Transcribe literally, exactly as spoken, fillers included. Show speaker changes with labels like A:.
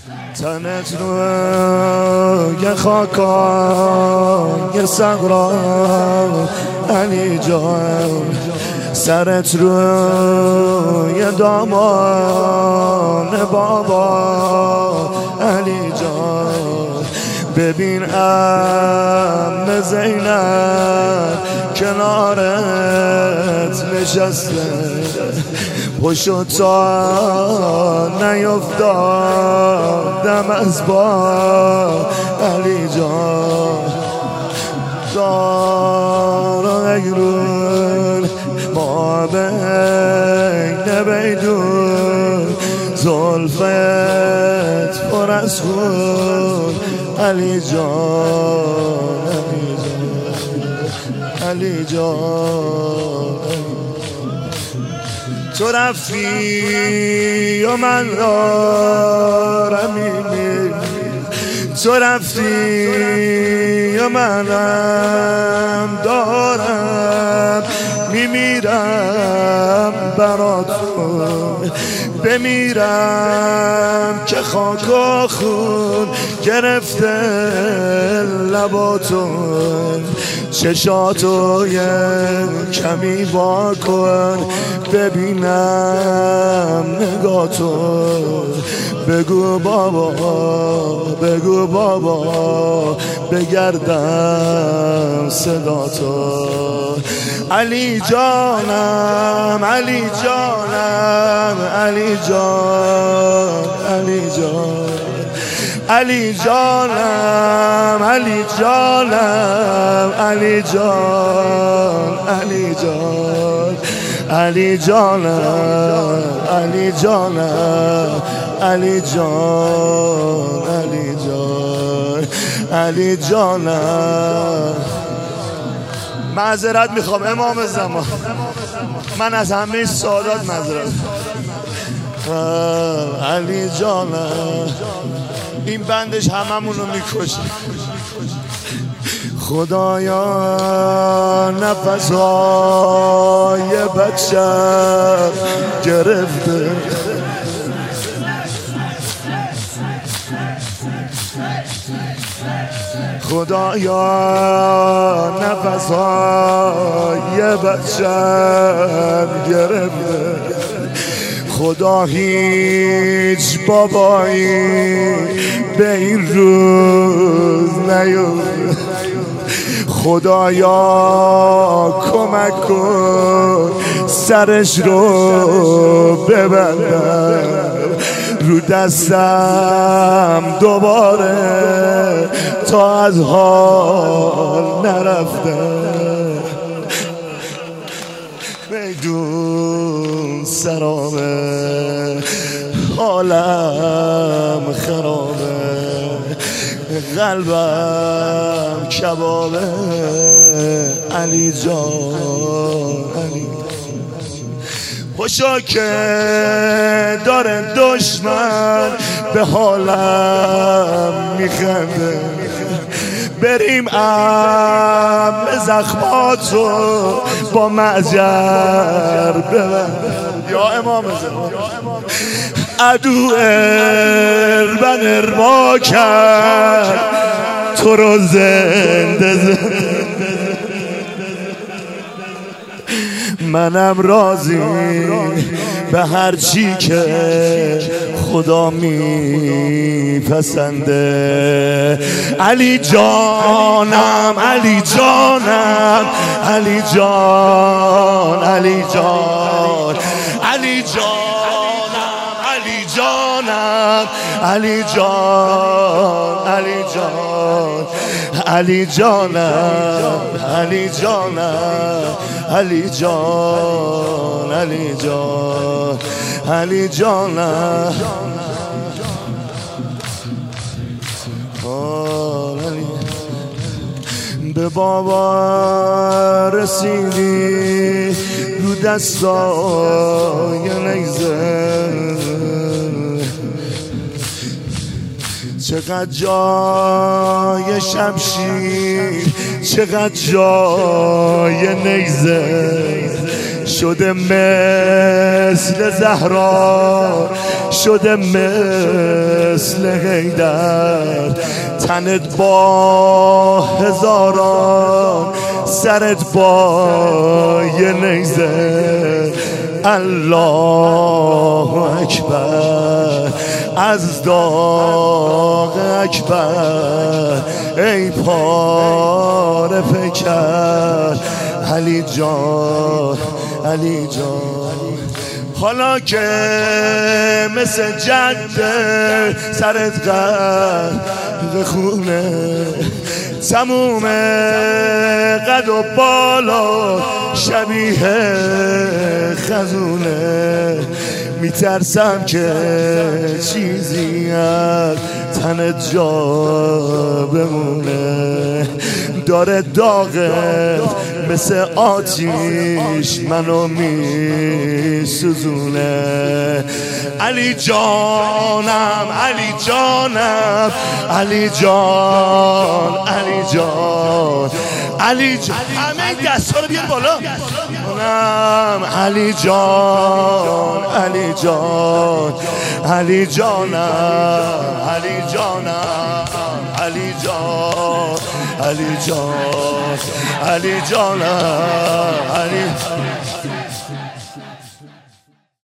A: تنت روی خاکای صحرا علی جان، سرت روی دامان بابا علی جان. ببین عم زینب کنارت نشسته، پشت تا نیفتادم از با علی جان. دارم اگرون ما بین بیدون، زلفت پر از خون علی جان، علی جان، علی جان. تو رفتی و من دارم میمیرم، تو رفتی و منم دارم میمیرم برا تو، بمیرم که خاک و خون گرفته لباتون. چشاتو یه کمی وا کن ببینم نگاتو، بگو بابا بگو بابا بگردم صداتو. علی جانم علی جانم علی جان، علی جان، علی جانم علی جانم علی جان، علی جان، علی جانم علی جانم علی جان، علی جان، علی جانم. معذرت میخوام امام زمان، من از همه سادات معذرت. علی جانم، این بندش هممونو میکشه. خدایا نفسهای بچه گرفته، خدایا نفسهای بچه گرفته. خدا هیچ بابایی به این روز نیفته. خدایا کمک کن سرش رو ببندم رو دستم دوباره تا از حال نرفتم. میدون سرامه حالم خرابه، قلبم کبابه علی جان، علی خوشا که داره دشمن به حالم میخنده. بریم ام زخماتو با معجر ببند یا امام زمان. عدو اربن اربا کرد تو رو زنده زنده، منم راضی به هر چی که خدا میپسنده. علی جانم علی جانم علی جان، علی جان، علی جانم علی جانم علی جان، علی جان، علی جانم علی جانم علی جان، علی جان، علی جانم. به بابا رسیدی رو دستای نیزه، چقدر جای شمشیر چقدر جای نیزه، شده مثل زهرا شده مثل مثل حیدر، تنت با هزاران سرت با یه نیزه. الله اکبر از داغ اکبر ای پاره پیکر. علی جان علی جان حالا که مثل جده سرت غرق خونه، تموم قد و بالا شبیه خزونه. میترسم که چیزی از تنت جا بمونه، داره داغه مثل آتیش منو میسوزونه. علی جانم علی جانم علی جان علی جان علی جان. همه این دست ها رو بیار بالا. علی جان علی جان علی جانم علی جانم علی جان علی جان علی جانم علی